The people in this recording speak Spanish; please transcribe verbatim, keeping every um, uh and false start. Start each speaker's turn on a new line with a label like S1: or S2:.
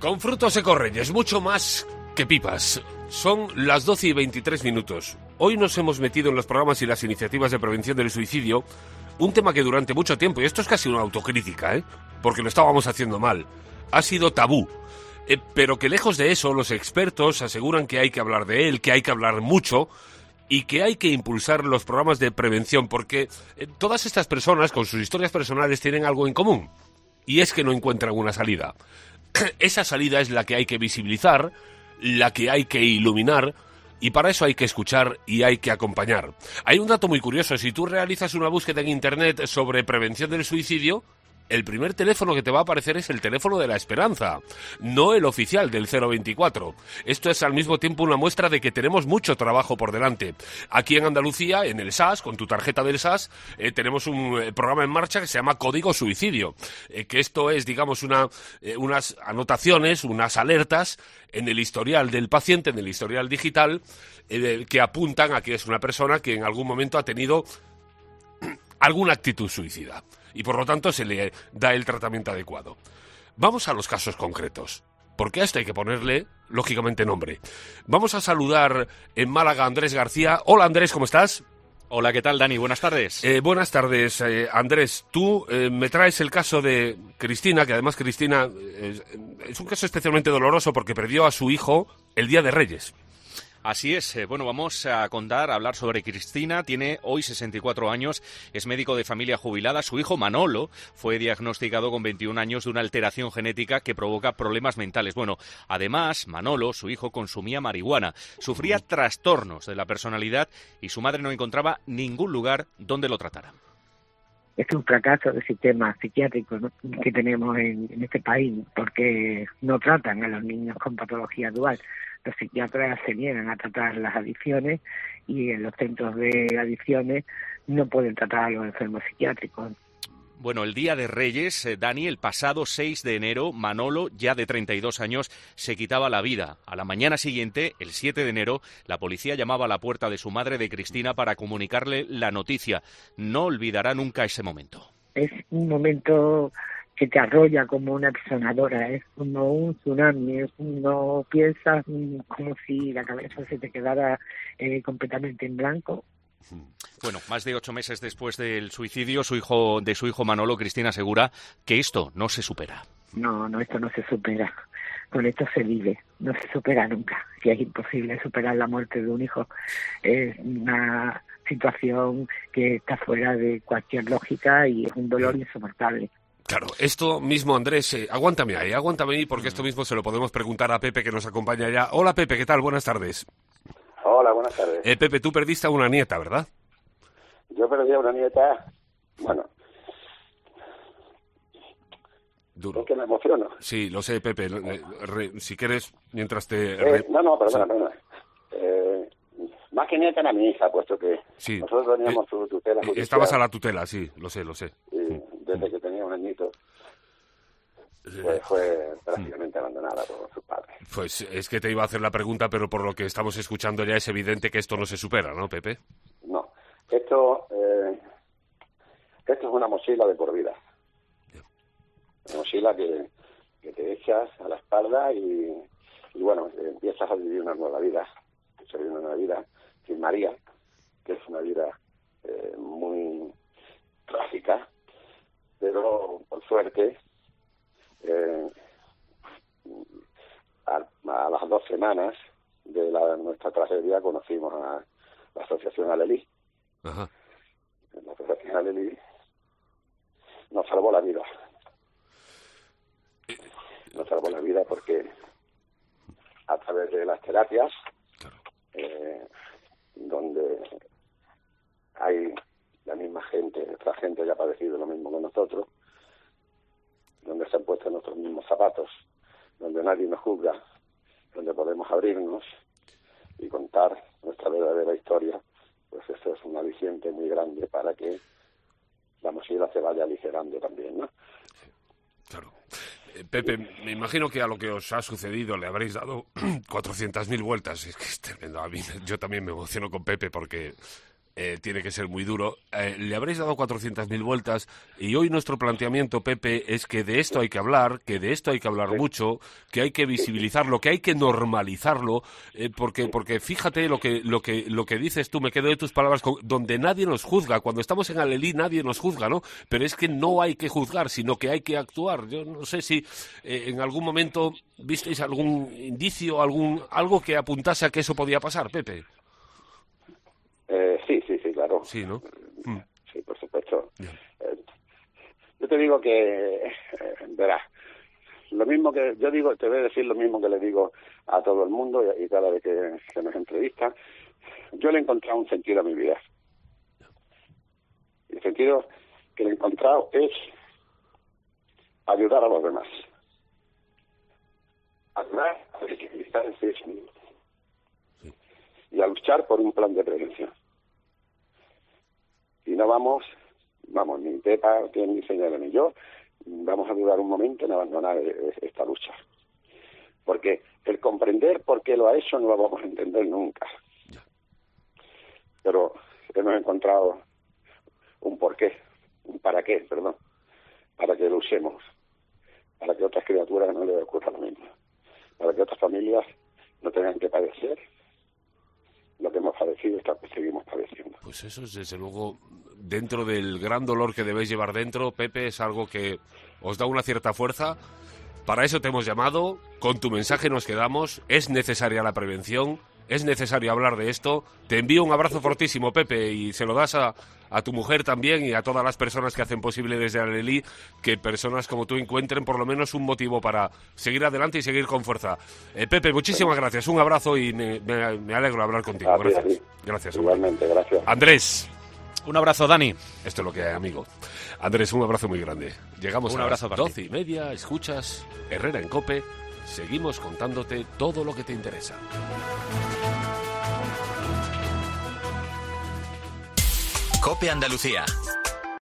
S1: Con frutos secos Reyes, mucho más que pipas. Son las doce y veintitrés minutos. Hoy nos hemos metido en los programas y las iniciativas de prevención del suicidio, un tema que durante mucho tiempo, y esto es casi una autocrítica, ¿eh? porque lo estábamos haciendo mal, ha sido tabú. Eh, pero que lejos de eso, los expertos aseguran que hay que hablar de él, que hay que hablar mucho y que hay que impulsar los programas de prevención, porque eh, todas estas personas, con sus historias personales, tienen algo en común, y es que no encuentran una salida. Esa salida es la que hay que visibilizar, la que hay que iluminar, y para eso hay que escuchar y hay que acompañar. Hay un dato muy curioso: si tú realizas una búsqueda en Internet sobre prevención del suicidio, el primer teléfono que te va a aparecer es el teléfono de la esperanza, no el oficial del cero veinticuatro. Esto es al mismo tiempo una muestra de que tenemos mucho trabajo por delante. Aquí en Andalucía, en el S A S, con tu tarjeta del S A S, eh, tenemos un eh, programa en marcha que se llama Código Suicidio, eh, que esto es, digamos, una, eh, unas anotaciones, unas alertas en el historial del paciente, en el historial digital, eh, que apuntan a que es una persona que en algún momento ha tenido alguna actitud suicida, y por lo tanto se le da el tratamiento adecuado. Vamos a los casos concretos, porque a esto hay que ponerle, lógicamente, nombre. Vamos a saludar en Málaga a Andrés García. Hola Andrés, ¿cómo estás?
S2: Hola, ¿qué tal, Dani? Buenas tardes.
S1: Eh, buenas tardes, eh, Andrés. Tú eh, me traes el caso de Cristina, que además Cristina eh, es un caso especialmente doloroso porque perdió a su hijo el Día de Reyes.
S2: Así es. Bueno, vamos a contar, a hablar sobre Cristina. Tiene hoy sesenta y cuatro años, es médico de familia jubilada. Su hijo Manolo fue diagnosticado con veintiún años de una alteración genética que provoca problemas mentales. Bueno, además, Manolo, su hijo, consumía marihuana, sufría trastornos de la personalidad y su madre no encontraba ningún lugar donde lo tratara.
S3: Es un fracaso del sistema psiquiátrico, ¿no?, que tenemos en, en este país, porque no tratan a los niños con patología dual. Los psiquiatras se niegan a tratar las adicciones y en los centros de adicciones no pueden tratar a los enfermos psiquiátricos.
S2: Bueno, el Día de Reyes, eh, Dani, el pasado seis de enero, Manolo, ya de treinta y dos años, se quitaba la vida. A la mañana siguiente, el siete de enero, la policía llamaba a la puerta de su madre, de Cristina, para comunicarle la noticia. No olvidará nunca ese momento.
S3: Es un momento que te arrolla como una pisonadora, es como un tsunami, es no piensas como si la cabeza se te quedara eh, completamente en blanco.
S2: Bueno, más de ocho meses después del suicidio, su hijo, de su hijo Manolo, Cristina asegura que esto no se supera.
S3: No, no, esto no se supera. Con esto se vive, no se supera nunca. Si es imposible superar la muerte de un hijo, es una situación que está fuera de cualquier lógica y es un dolor insoportable.
S1: Claro, esto mismo, Andrés, eh, aguántame ahí, aguántame ahí, porque esto mismo se lo podemos preguntar a Pepe, que nos acompaña ya. Hola, Pepe, ¿qué tal? Buenas tardes.
S4: Hola, buenas tardes.
S1: Eh, Pepe, tú perdiste a una nieta, ¿verdad?
S4: Yo perdí a una nieta, bueno...
S1: Duro.
S4: Es que me emociono.
S1: Sí, lo sé, Pepe. Eh, re, si quieres, mientras te...
S4: Eh,
S1: re...
S4: no, no, perdona,
S1: sí.
S4: perdona. Eh, más que nieta era mi hija, puesto que
S1: sí.
S4: nosotros teníamos
S1: eh,
S4: su tutela judicial.
S1: Estabas a la tutela, sí, lo sé, lo sé.
S4: Y desde que tenía un añito, pues fue prácticamente abandonada por sus padres.
S1: Pues es que te iba a hacer la pregunta, pero por lo que estamos escuchando ya es evidente que esto no se supera, ¿no, Pepe?
S4: No, esto, eh, esto es una mochila de por vida. Una mochila que, que te echas a la espalda y, y bueno, empiezas a vivir una nueva vida. Se vive una nueva vida sin María, que es una vida eh, muy trágica, pero por suerte, eh, a, a las dos semanas de la, nuestra tragedia conocimos a la Asociación Alelí.
S1: Ajá.
S4: La Asociación Alelí nos salvó la vida. Nos salvó la vida porque a través de las terapias,
S1: claro.
S4: eh, donde hay la misma gente, otra gente que ha padecido lo mismo que nosotros, donde se han puesto nuestros mismos zapatos, donde nadie nos juzga, donde podemos abrirnos y contar nuestra verdadera historia, pues eso es un aliciente muy grande para que la mochila se vaya aligerando también, ¿no?
S1: Claro. Eh, Pepe, me imagino que a lo que os ha sucedido le habréis dado cuatrocientas mil vueltas. Es que es tremendo. A mí, yo también me emociono con Pepe porque eh, tiene que ser muy duro. Eh, le habréis dado cuatrocientas mil vueltas y hoy nuestro planteamiento, Pepe, es que de esto hay que hablar, que de esto hay que hablar mucho, que hay que visibilizarlo, que hay que normalizarlo, eh, porque porque fíjate lo que lo que lo que dices tú, me quedo de tus palabras, con, donde nadie nos juzga. Cuando estamos en Alelí nadie nos juzga, ¿no? Pero es que no hay que juzgar, sino que hay que actuar. Yo no sé si eh, en algún momento visteis algún indicio, algún algo que apuntase a que eso podía pasar, Pepe.
S4: Eh, sí, sí, sí, claro.
S1: Sí, ¿no? Mm.
S4: Sí, por supuesto. Eh, yo te digo que, eh, verás, lo mismo que, yo digo, te voy a decir lo mismo que le digo a todo el mundo y, y cada vez que se nos entrevista. Yo le he encontrado un sentido a mi vida. El sentido que le he encontrado es ayudar a los demás. Ayudar a visibilizar el feminismo. Y a luchar por un plan de prevención. Y no vamos, vamos, ni Pepa, ni señora, ni yo, vamos a dudar un momento en abandonar esta lucha. Porque el comprender por qué lo ha hecho no lo vamos a entender nunca. Pero hemos encontrado un porqué, un para qué, perdón, para que luchemos, para que otras criaturas no les ocurra lo mismo, para que otras familias no tengan que padecer lo que hemos padecido y que seguimos padeciendo.
S1: Pues eso es, desde luego, dentro del gran dolor que debéis llevar dentro, Pepe, es algo que os da una cierta fuerza. Para eso te hemos llamado, con tu mensaje nos quedamos, es necesaria la prevención, es necesario hablar de esto. Te envío un abrazo fortísimo, Pepe, y se lo das a, a tu mujer también y a todas las personas que hacen posible desde Alelí que personas como tú encuentren por lo menos un motivo para seguir adelante y seguir con fuerza. Eh, Pepe, muchísimas gracias, un abrazo y me, me, me alegro de hablar contigo.
S4: Gracias.
S1: Gracias. Gracias.
S4: Igualmente, gracias.
S1: Andrés.
S2: Un abrazo, Dani.
S1: Esto es lo que hay, amigo. Andrés, un abrazo muy grande. Llegamos
S2: un
S1: a
S2: abrazo
S1: las doce y media, escuchas Herrera en COPE, seguimos contándote todo lo que te interesa.
S5: COPE Andalucía.